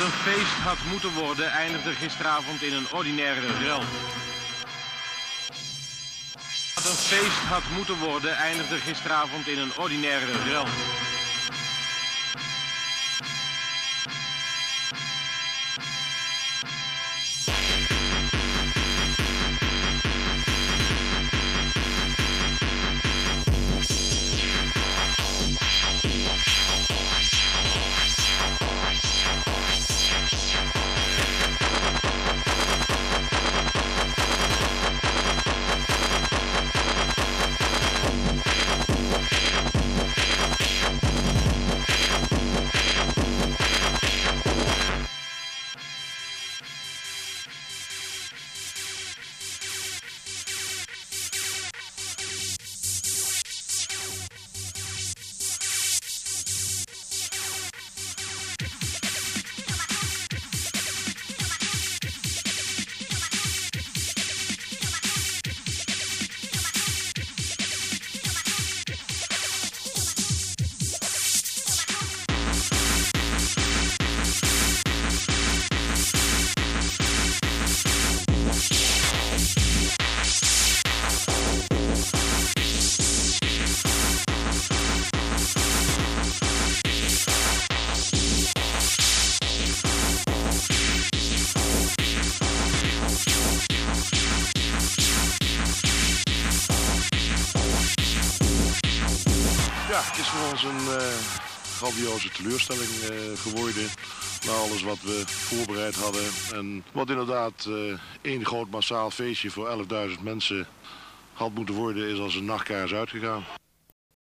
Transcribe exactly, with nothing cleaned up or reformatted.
een feest had moeten worden, eindigde gisteravond in een ordinaire rel. Wat een feest had moeten worden, eindigde gisteravond in een ordinaire rel. Ja, het is voor ons een uh, grandioze teleurstelling uh, geworden. Na alles wat we voorbereid hadden. En wat inderdaad uh, één groot massaal feestje voor elfduizend mensen had moeten worden, is als een nachtkaars uitgegaan.